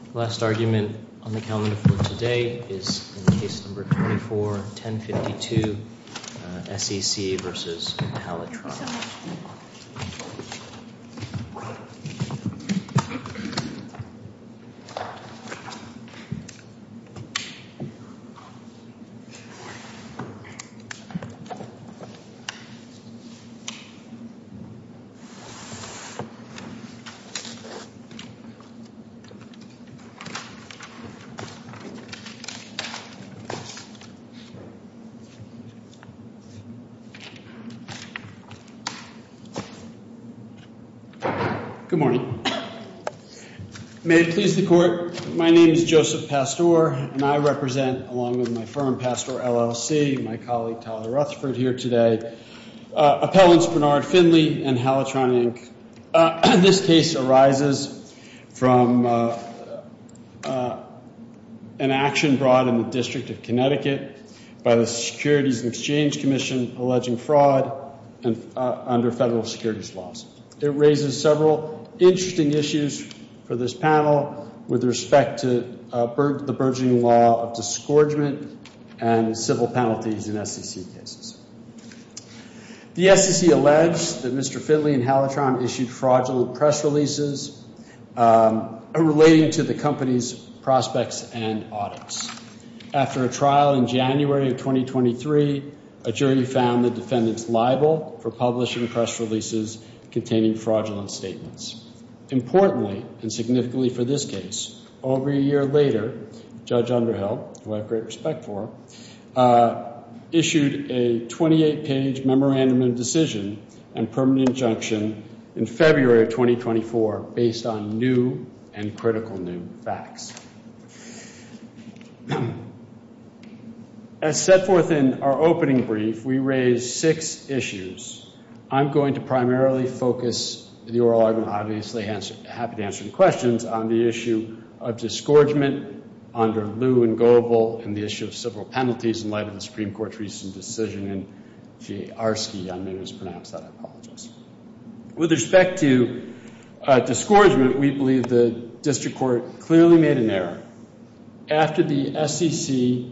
Last argument on the calendar for today is in case number 24-1052, SEC versus Halitron. Good morning. May it please the Court, my name is Joseph Pastor, and I represent, along with my firm, Pastor LLC, my colleague Tyler Rutherford here today, appellants Bernard Finley and Halitron, Inc. This case arises from an action brought in the District of Connecticut by the Securities and Exchange Commission alleging fraud under federal securities laws. It raises several interesting issues for this panel with respect to the burgeoning law of disgorgement and civil penalties in SEC cases. The SEC alleged that Mr. Finley and Halitron issued fraudulent press releases relating to the company's prospects and audits. After a trial in January of 2023, a jury found the defendants liable for publishing press releases containing fraudulent statements. Importantly, and significantly for this case, over a year later, Judge Underhill, who I have great respect for, issued a 28-page memorandum of decision and permanent injunction in February of 2024 based on new and critical new facts. As set forth in our opening brief, we raised 6 issues. I'm going to primarily focus the oral argument, obviously happy to answer any questions, on the issue of disgorgement under Liu and Goebel and the issue of civil penalties in light of the Supreme Court's recent decision in Jarsky. I may mispronounce that, I apologize. With respect to disgorgement, we believe the district court clearly made an error. After the SEC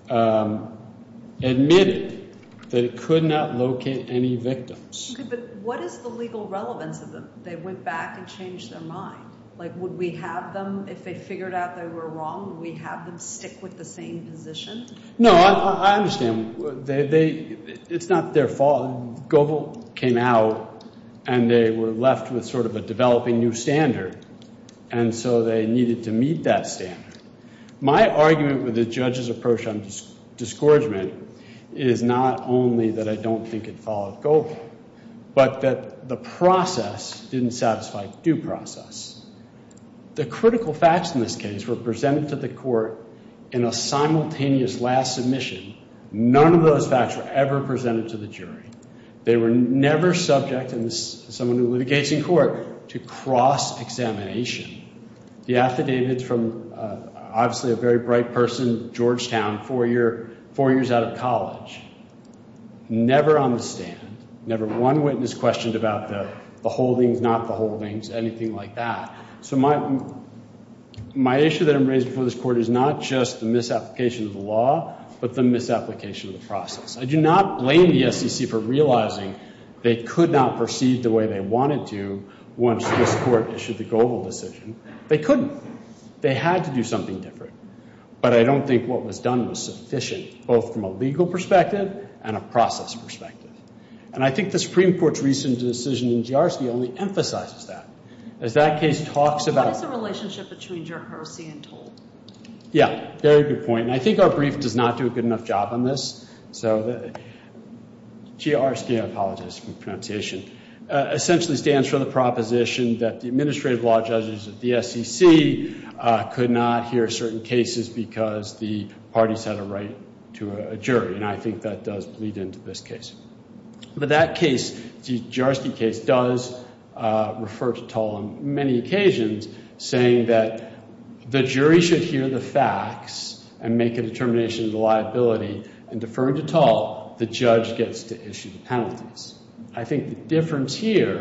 admitted that it could not locate any victims. Okay, but what is the legal relevance of them? They went back and changed their mind. Like, would we have them, if they figured out they were wrong, would we have them stick with the same position? No, I understand. It's not their fault. Goebel came out and they were left with sort of a developing new standard, and so they needed to meet that standard. My argument with the judge's approach on disgorgement is not only that I don't think it followed Goebel, but that the process didn't satisfy due process. The critical facts in this case were presented to the court in a simultaneous last submission. None of those facts were ever presented to the jury. They were never subject, and this is someone who litigates in court, to cross-examination. The affidavits from obviously a very bright person, Georgetown, 4 years out of college, never on the stand, never one witness questioned about the holdings, not the holdings, anything like that. So my issue that I'm raising before this court is not just the misapplication of the law, but the misapplication of the process. I do not blame the SEC for realizing they could not proceed the way they wanted to once this court issued the Goebel decision. They couldn't. They had to do something different. But I don't think what was done was sufficient, both from a legal perspective and a process perspective. And I think the Supreme Court's recent decision in Jarsky only emphasizes that. As that case talks about— What is the relationship between Jarsky and Toll? Yeah, very good point. And I think our brief does not do a good enough job on this. So Jarsky, I apologize for the pronunciation, essentially stands for the proposition that the administrative law judges at the SEC could not hear certain cases because the parties had a right to a jury. And I think that does bleed into this case. But that case, the Jarsky case, does refer to Toll on many occasions, saying that the jury should hear the facts and make a determination of the liability, and deferring to Toll, the judge gets to issue the penalties. I think the difference here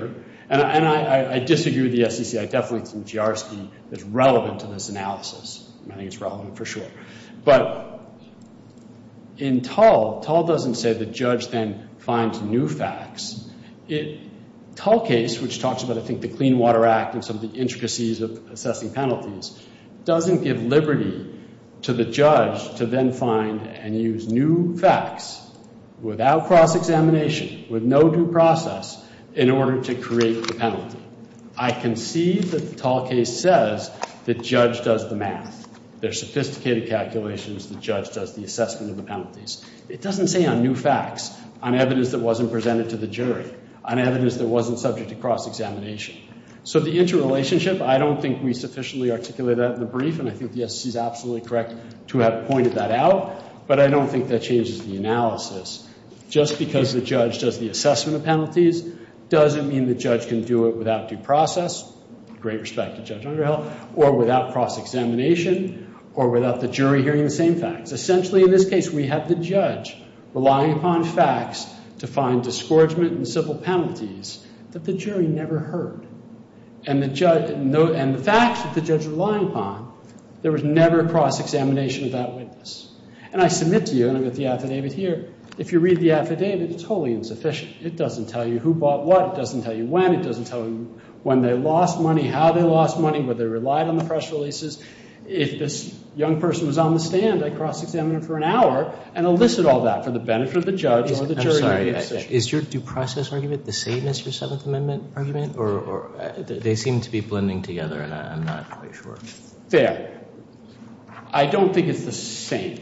And I disagree with the SEC. I definitely think Jaworski is relevant to this analysis. I think it's relevant for sure. But in Tull doesn't say the judge then finds new facts. Tull case, which talks about, I think, the Clean Water Act and some of the intricacies of assessing penalties, doesn't give liberty to the judge to then find and use new facts without cross-examination, with no due process, in order to create the penalty. I concede that the Tull case says the judge does the math. They're sophisticated calculations. The judge does the assessment of the penalties. It doesn't say on new facts, on evidence that wasn't presented to the jury, on evidence that wasn't subject to cross-examination. So the interrelationship, I don't think we sufficiently articulate that in the brief, and I think the SEC is absolutely correct to have pointed that out, but I don't think that changes the analysis. Just because the judge does the assessment of penalties doesn't mean the judge can do it without due process, great respect to Judge Underhill, or without cross-examination, or without the jury hearing the same facts. Essentially, in this case, we have the judge relying upon facts to find disgorgement and civil penalties that the jury never heard. And the facts that the judge is relying upon, there was never cross-examination of that witness. And I submit to you, and I've got the affidavit here, if you read the affidavit, it's wholly insufficient. It doesn't tell you who bought what. It doesn't tell you when. It doesn't tell you when they lost money, how they lost money, whether they relied on the press releases. If this young person was on the stand, I cross-examine him for an hour and elicit all that for the benefit of the judge or the jury. I'm sorry, is your due process argument the same as your Seventh Amendment argument? Or they seem to be blending together, and I'm not quite sure. Fair. I don't think it's the same.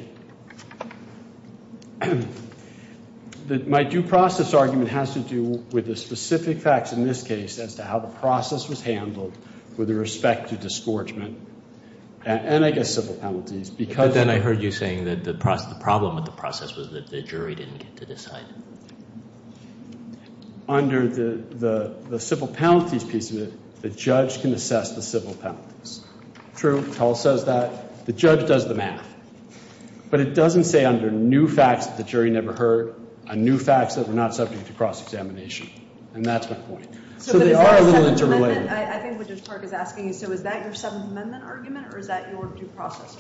My due process argument has to do with the specific facts in this case as to how the process was handled with respect to disgorgement and I guess civil penalties. But then I heard you saying that the problem with the process was that the jury didn't get to decide. Under the civil penalties piece of it, the judge can assess the civil penalties. True, Tull says that. The judge does the math. But it doesn't say under new facts that the jury never heard, on new facts that were not subject to cross-examination. And that's my point. So they are a little interrelated. I think what Judge Park is asking is, so is that your Seventh Amendment argument or is that your due process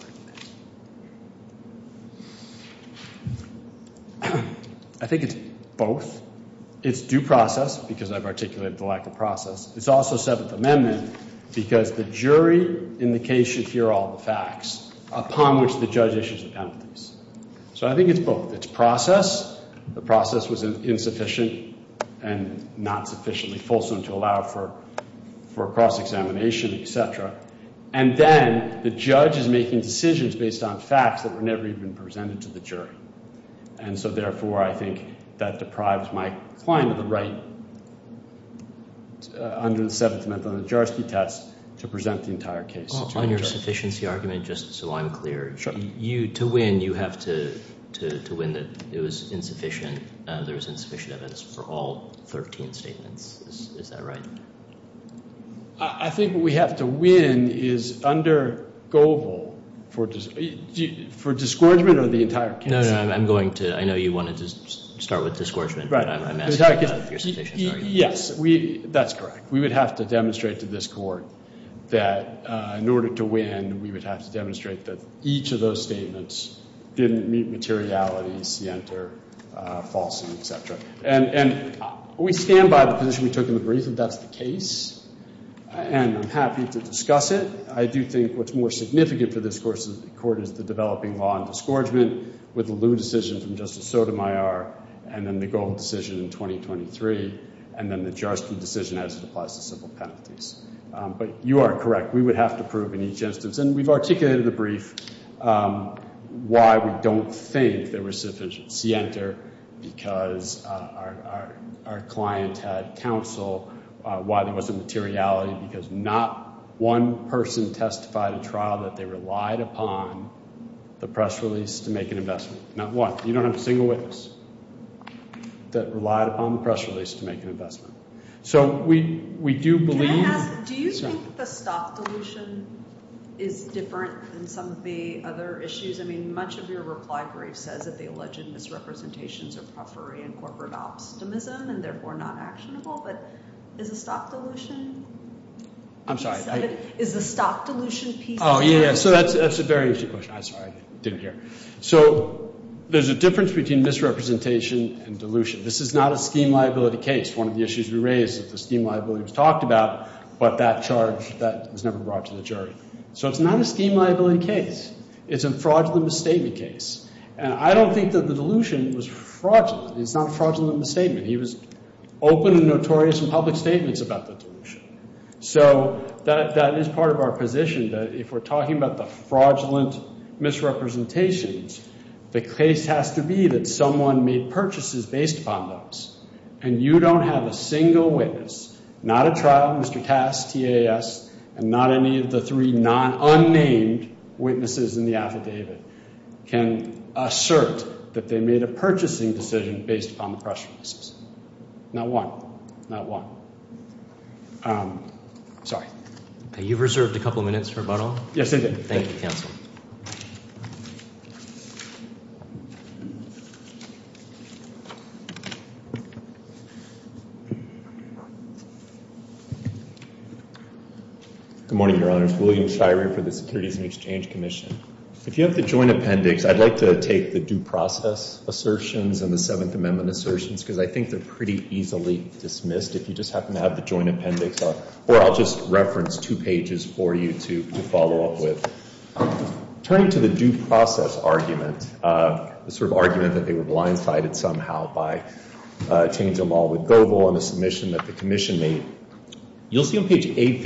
argument? I think it's both. It's due process because I've articulated the lack of process. It's also Seventh Amendment because the jury in the case should hear all the facts upon which the judge issues the penalties. So I think it's both. It's process. The process was insufficient and not sufficiently fulsome to allow for cross-examination, et cetera. And then the judge is making decisions based on facts that were never even presented to the jury. And so therefore I think that deprives my client of the right under the Seventh Amendment on the Jaworski test to present the entire case. On your sufficiency argument, just so I'm clear, sure. To win, you have to win that it was insufficient, there was insufficient evidence for all 13 statements. Is that right? I think what we have to win is under Goebel for disgorgement or the entire case? No, I'm going to, I know you wanted to start with disgorgement, right. But I'm asking about your sufficiency argument. Yes, that's correct. We would have to demonstrate to this court that in order to win, we would have to demonstrate that each of those statements didn't meet materiality, scienter, falsity, et cetera. And we stand by the position we took in the brief that that's the case. And I'm happy to discuss it. I do think what's more significant for this court is the developing law on disgorgement with the Liu decision from Justice Sotomayor and then the Goebel decision in 2023 and then the Jaworski decision as it applies to civil penalties. But you are correct. We would have to prove in each instance. And we've articulated in the brief why we don't think there was sufficient scienter because our client had counsel, why there wasn't materiality, because not one person testified at trial that they relied upon the press release to make an investment. Not one. You don't have a single witness that relied upon the press release to make an investment. So we do believe... Can I ask, do you think the stock dilution is different than some of the other issues? I mean, much of your reply brief says that the alleged misrepresentations are puffery and corporate optimism and therefore not actionable. But is a stock dilution? I'm sorry. Is the stock dilution piece? Oh, yeah. So that's a very interesting question. I'm sorry, I didn't hear. So there's a difference between misrepresentation and dilution. This is not a scheme liability case. One of the issues we raised is the scheme liability was talked about, but that charge that was never brought to the jury. So it's not a scheme liability case. It's a fraudulent misstatement case. And I don't think that the dilution was fraudulent. It's not a fraudulent misstatement. He was open and notorious in public statements about the dilution. So that is part of our position, that if we're talking about the fraudulent misrepresentations, the case has to be that someone made purchases based upon those. And you don't have a single witness, not a trial, Mr. Tass, TAS, and not any of the three unnamed witnesses in the affidavit can assert that they made a purchasing decision based upon the press releases. Not one. Not one. Sorry. Okay, you've reserved a couple minutes for rebuttal. Yes, I did. Thank you, counsel. Good morning, Your Honors. William Shirey for the Securities and Exchange Commission. If you have the joint appendix, I'd like to take the due process assertions and the Seventh Amendment assertions because I think they're pretty easily dismissed if you just happen to have the joint appendix. Or I'll just reference 2 pages for you to follow up with. Turning to the due process argument, the sort of argument that they were blindsided somehow by change in law with Goebel and a submission that the commission made, you'll see on page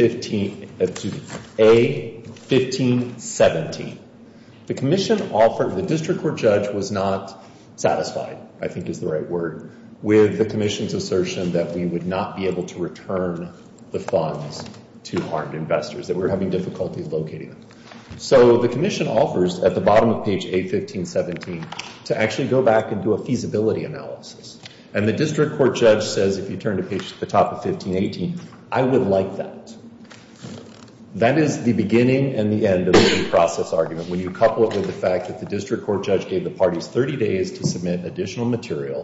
A1517, the commission offered, the district court judge was not satisfied, I think is the right word, with the commission's assertion that we would not be able to return the funds to harmed investors, that we were having difficulty locating them. So the commission offers at the bottom of page A1517 to actually go back and do a feasibility analysis. And the district court judge says, if you turn to the top of 1518, I would like that. That is the beginning and the end of the due process argument when you couple it with the fact that the district court judge gave the parties 30 days to submit additional material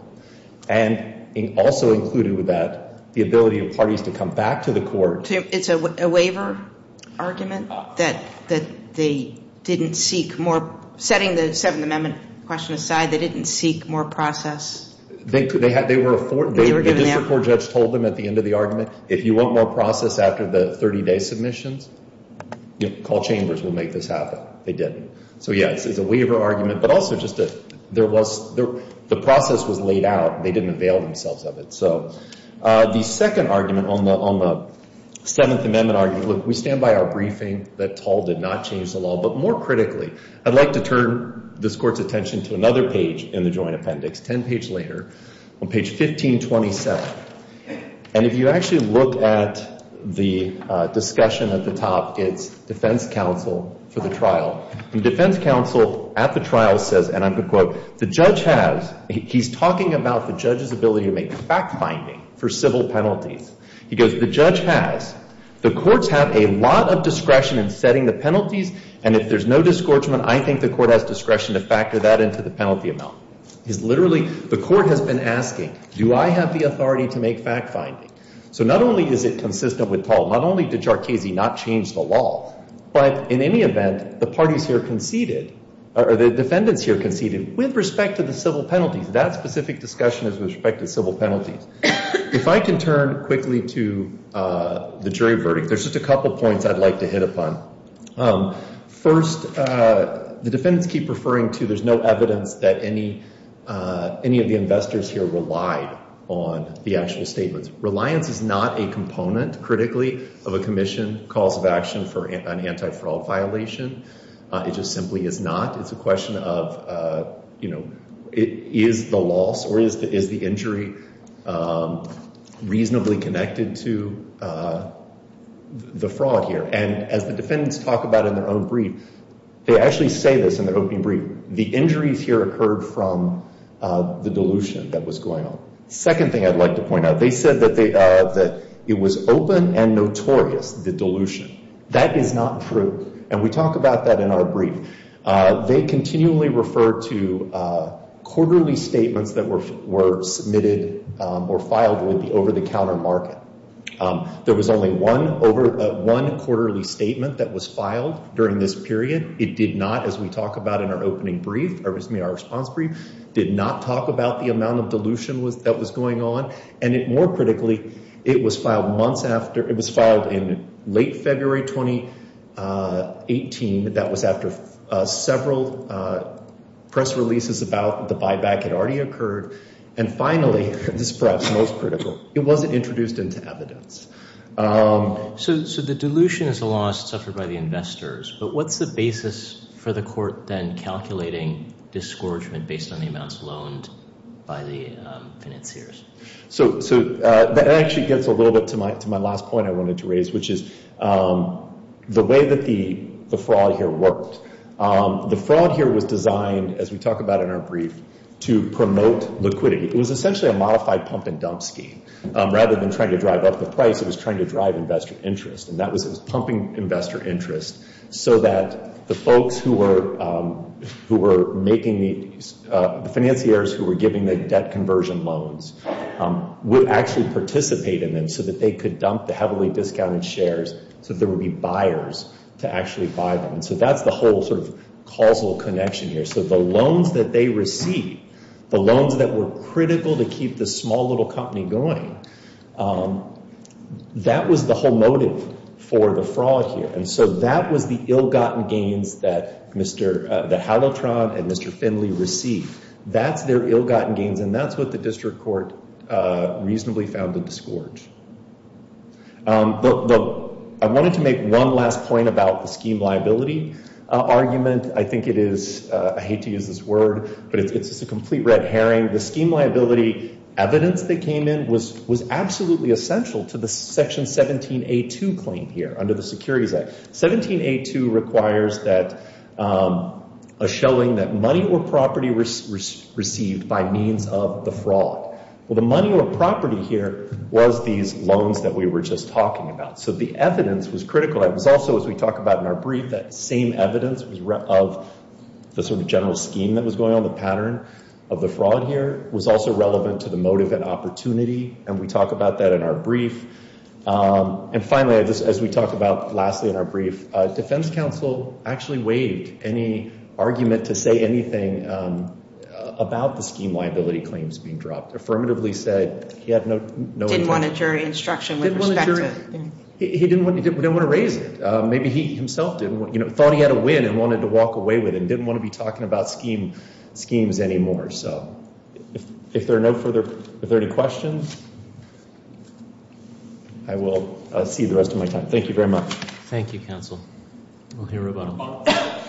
and also included with that the ability of parties to come back to the court. It's a waiver argument that they didn't seek more, setting the Seventh Amendment question aside, they didn't seek more process. The district court judge told them at the end of the argument, if you want more process after the 30-day submissions, call Chambers, we'll make this happen. They didn't. So yeah, it's a waiver argument, but also just the process was laid out. They didn't avail themselves of it. So the second argument on the Seventh Amendment argument, look, we stand by our briefing that Tull did not change the law, but more critically, I'd like to turn this court's attention to another page in the joint appendix, 10 pages later, on page 1527. And if you actually look at the discussion at the top, it's defense counsel for the trial. And defense counsel at the trial says, and I'm going to quote, the judge has, he's talking about the judge's ability to make fact-finding for civil penalties. He goes, the judge has, the courts have a lot of discretion in setting the penalties, and if there's no disgorgement, I think the court has discretion to factor that into the penalty amount. He's literally, the court has been asking, do I have the authority to make fact-finding? So not only is it consistent with Tull, not only did Jarchese not change the law, but in any event, the parties here conceded, or the defendants here conceded, with respect to the civil penalties. That specific discussion is with respect to civil penalties. If I can turn quickly to the jury verdict, there's just a couple points I'd like to hit upon. First, the defendants keep referring to there's no evidence that any of the investors here relied on the actual statements. Reliance is not a component, critically, of a commission cause of action for an anti-fraud violation. It just simply is not. It's a question of, is the loss or is the injury reasonably connected to the fraud here? And as the defendants talk about in their own brief, they actually say this in their opening brief. The injuries here occurred from the dilution that was going on. Second thing I'd like to point out, they said that it was open and notorious, the dilution. That is not true. And we talk about that in our brief. They continually refer to quarterly statements that were submitted or filed with the over-the-counter market. There was only one quarterly statement that was filed during this period. It did not, as we talk about in our opening brief, our response brief, did not talk about the amount of dilution that was going on. And more critically, it was filed months after. It was filed in late February 2018. That was after several press releases about the buyback had already occurred. And finally, this is perhaps most critical, it wasn't introduced into evidence. So the dilution is a loss suffered by the investors, but what's the basis for the court then calculating disgorgement based on the amounts loaned by the financiers? So that actually gets a little bit to my last point I wanted to raise, which is the way that the fraud here worked. The fraud here was designed, as we talk about in our brief, to promote liquidity. It was essentially a modified pump and dump scheme. Rather than trying to drive up the price, it was trying to drive investor interest, and it was pumping investor interest so that the folks who were making the financiers who were giving the debt conversion loans would actually participate in them so that they could dump the heavily discounted shares so that there would be buyers to actually buy them. And so that's the whole sort of causal connection here. So the loans that they received, the loans that were critical to keep this small little company going, that was the whole motive for the fraud here. And so that was the ill-gotten gains that that Halotron and Mr. Finley received. That's their ill-gotten gains, and that's what the district court reasonably found to disgorge. I wanted to make one last point about the scheme liability argument. I think it is, I hate to use this word, but it's just a complete red herring. The scheme liability evidence that came in was absolutely essential to the Section 17A2 claim here under the Securities Act. 17A2 requires that a showing that money or property received by means of the fraud. Well, the money or property here was these loans that we were just talking about. So the evidence was critical. It was also, as we talk about in our brief, that same evidence was of the sort of general scheme that was going on, the pattern of the fraud here, was also relevant to the motive and opportunity, and we talk about that in our brief. And finally, as we talk about lastly in our brief, defense counsel actually waived any argument to say anything about the scheme liability claims being dropped. Affirmatively said he had no didn't intention. want a jury instruction with respect to. He didn't want to raise it. Maybe he himself thought he had a win and wanted to walk away with it and didn't want to be talking about schemes anymore. So if there are any questions, I will cede the rest of my time. Thank you very much. Thank you, counsel. We'll hear rebuttal.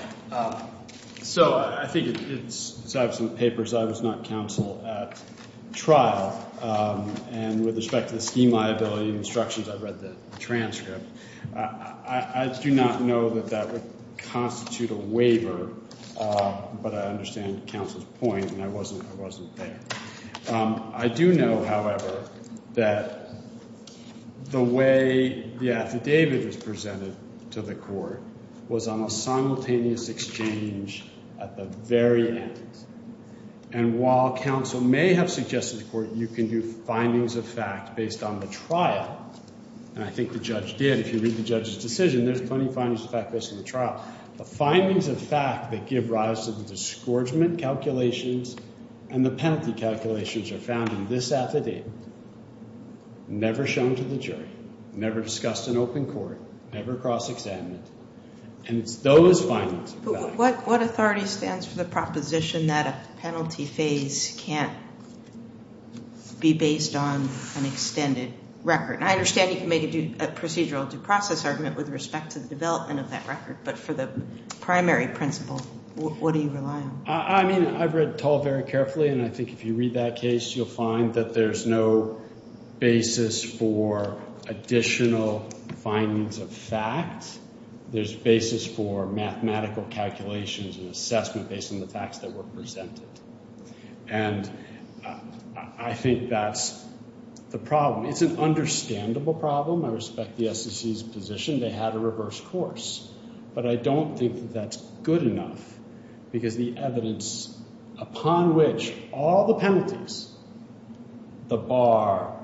So I think it's obviously in the papers. I was not counsel at trial. And with respect to the scheme liability instructions, I read the transcript. I do not know that would constitute a waiver, but I understand counsel's point, and I wasn't there. I do know, however, that the way the affidavit was presented to the court was on a simultaneous exchange at the very end. And while counsel may have suggested to the court you can do findings of fact based on the trial, and I think the judge did, if you read the judge's decision, there's plenty of findings of fact based on the trial. The findings of fact that give rise to the disgorgement calculations and the penalty calculations are found in this affidavit, never shown to the jury, never discussed in open court, never cross-examined. And it's those findings of fact. What authority stands for the proposition that a penalty phase can't be based on an extended record? And I understand you can make a procedural due process argument with respect to the development of that record, but for the primary principle, what do you rely on? I mean, I've read Tull very carefully, and I think if you read that case, you'll find that there's no basis for additional findings of fact. There's basis for mathematical calculations and assessment based on the facts that were presented. And I think that's the problem. It's an understandable problem. I respect the SEC's position. They had a reverse course. But I don't think that that's good enough because the evidence upon which all the penalties, the bar,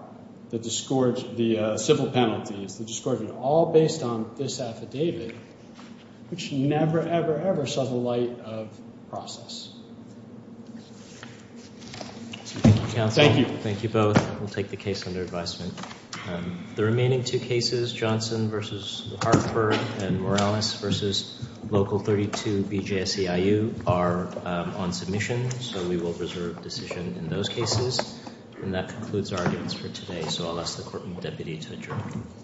the civil penalties, the disgorgement, all based on this affidavit, which never, ever, ever saw the light of process. Thank you, counsel. Thank you. Thank you both. We'll take the case under advisement. The remaining two cases, Johnson versus Hartford and Morales versus Local 32 BJSEIU, are on submission, so we will reserve decision in those cases. And that concludes our arguments for today, so I'll ask the courtroom deputy to adjourn.